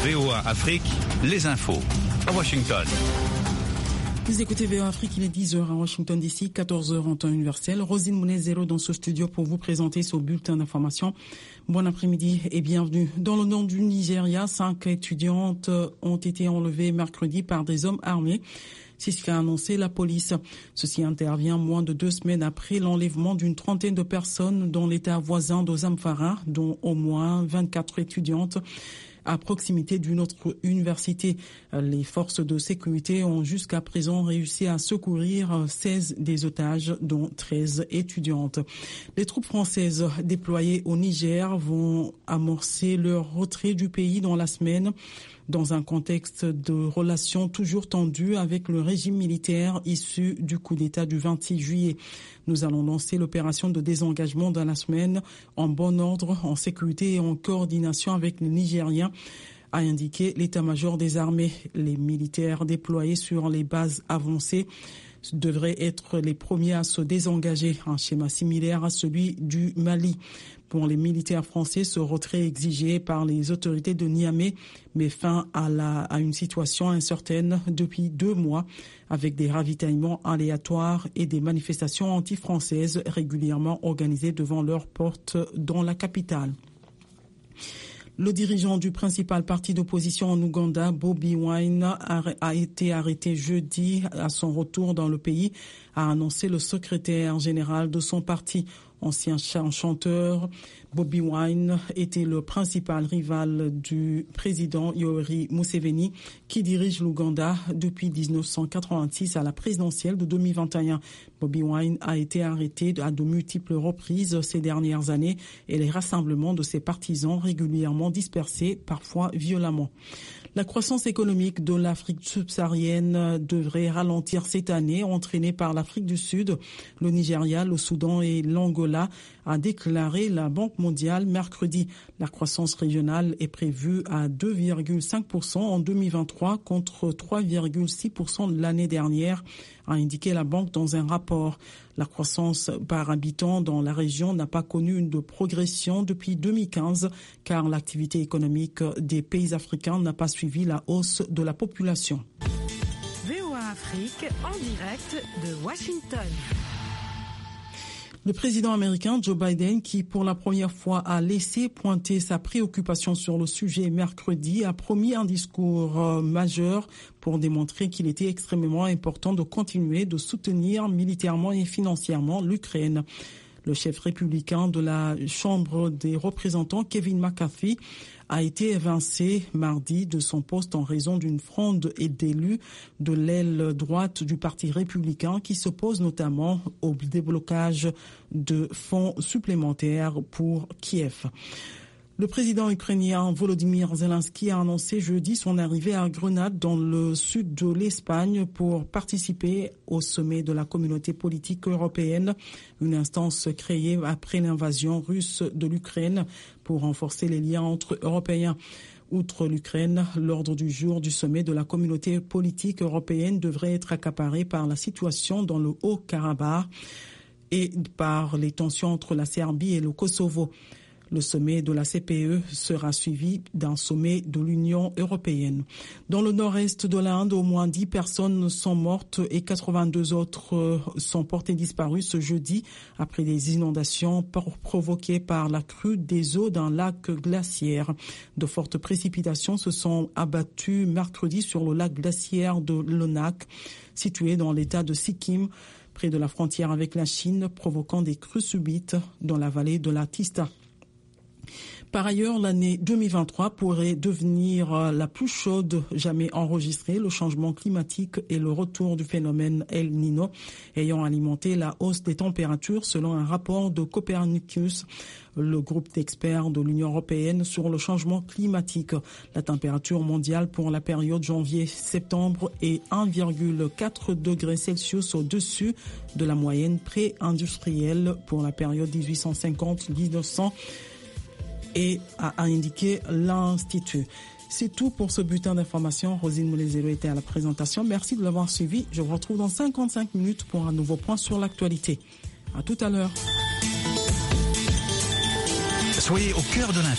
VOA Afrique, les infos. À Washington. Vous écoutez VOA Afrique, il est 10h à Washington DC, 14h en temps universel. Rosine Mounez-Zéro dans ce studio pour vous présenter ce bulletin d'information. Bon après-midi et bienvenue. Dans le nord du Nigeria, 5 étudiantes ont été enlevées mercredi par des hommes armés. C'est ce qu'a annoncé la police. Ceci intervient moins de 2 semaines après l'enlèvement d'une trentaine de personnes dans l'état voisin de Zamfara, dont au moins 24 étudiantes à proximité d'une autre université. Les forces de sécurité ont jusqu'à présent réussi à secourir 16 des otages, dont 13 étudiantes. Les troupes françaises déployées au Niger vont amorcer leur retrait du pays dans la semaine, dans un contexte de relations toujours tendues avec le régime militaire issu du coup d'État du 26 juillet. Nous allons lancer l'opération de désengagement dans la semaine en bon ordre, en sécurité et en coordination avec les Nigériens, a indiqué l'état-major des armées. Les militaires déployés sur les bases avancées devraient être les premiers à se désengager, un schéma similaire à celui du Mali. Pour les militaires français, ce retrait exigé par les autorités de Niamey met fin à une situation incertaine depuis 2 mois, avec des ravitaillements aléatoires et des manifestations anti-françaises régulièrement organisées devant leurs portes dans la capitale. Le dirigeant du principal parti d'opposition en Ouganda, Bobi Wine, a été arrêté jeudi à son retour dans le pays, a annoncé le secrétaire général de son parti. Ancien chanteur, Bobi Wine était le principal rival du président Yoweri Museveni, qui dirige l'Ouganda depuis 1986 à la présidentielle de 2021. Bobi Wine a été arrêté à de multiples reprises ces dernières années et les rassemblements de ses partisans régulièrement dispersés, parfois violemment. La croissance économique de l'Afrique subsaharienne devrait ralentir cette année, entraînée par l'Afrique du Sud, le Nigeria, le Soudan et l'Angola, a déclaré la Banque mondiale mercredi. La croissance régionale est prévue à 2,5% en 2023 contre 3,6% de l'année dernière, a indiqué la banque dans un rapport. La croissance par habitant dans la région n'a pas connu de progression depuis 2015 car l'activité économique des pays africains n'a pas suivi la hausse de la population. VOA Afrique en direct de Washington. Le président américain Joe Biden, qui pour la première fois a laissé pointer sa préoccupation sur le sujet mercredi, a promis un discours majeur pour démontrer qu'il était extrêmement important de continuer de soutenir militairement et financièrement l'Ukraine. Le chef républicain de la Chambre des représentants, Kevin McCarthy, a été évincé mardi de son poste en raison d'une fronde d'élus de l'aile droite du Parti républicain qui s'oppose notamment au déblocage de fonds supplémentaires pour Kiev. Le président ukrainien Volodymyr Zelensky a annoncé jeudi son arrivée à Grenade dans le sud de l'Espagne pour participer au sommet de la communauté politique européenne, une instance créée après l'invasion russe de l'Ukraine pour renforcer les liens entre Européens. Outre l'Ukraine, l'ordre du jour du sommet de la communauté politique européenne devrait être accaparé par la situation dans le Haut-Karabakh et par les tensions entre la Serbie et le Kosovo. Le sommet de la CPE sera suivi d'un sommet de l'Union européenne. Dans le nord-est de l'Inde, au moins 10 personnes sont mortes et 82 autres sont portées disparues ce jeudi après des inondations provoquées par la crue des eaux d'un lac glaciaire. De fortes précipitations se sont abattues mercredi sur le lac glaciaire de Lonak, situé dans l'état de Sikkim, près de la frontière avec la Chine, provoquant des crues subites dans la vallée de la Tista. Par ailleurs, l'année 2023 pourrait devenir la plus chaude jamais enregistrée. Le changement climatique et le retour du phénomène El Niño ayant alimenté la hausse des températures selon un rapport de Copernicus, le groupe d'experts de l'Union européenne sur le changement climatique. La température mondiale pour la période janvier-septembre est 1,4 degrés Celsius au-dessus de la moyenne pré-industrielle pour la période 1850-1900. Et a indiqué l'Institut. C'est tout pour ce bulletin d'information. Rosine Moulezelo était à la présentation. Merci de l'avoir suivi. Je vous retrouve dans 55 minutes pour un nouveau point sur l'actualité. À tout à l'heure. Soyez au cœur de l'info.